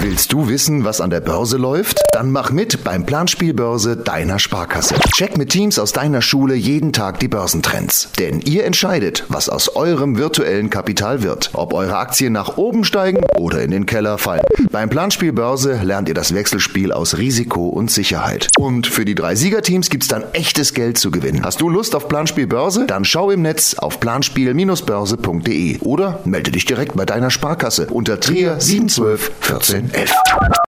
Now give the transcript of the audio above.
Willst du wissen, was an der Börse läuft? Dann mach mit beim Planspiel Börse deiner Sparkasse. Check mit Teams aus deiner Schule jeden Tag die Börsentrends. Denn ihr entscheidet, was aus eurem virtuellen Kapital wird. Ob eure Aktien nach oben steigen oder in den Keller fallen. Beim Planspiel Börse lernt ihr das Wechselspiel aus Risiko und Sicherheit. Und für die 3 Siegerteams gibt's dann echtes Geld zu gewinnen. Hast du Lust auf Planspiel Börse? Dann schau im Netz auf planspiel-börse.de oder melde dich direkt bei deiner Sparkasse unter Trier 712 14 11.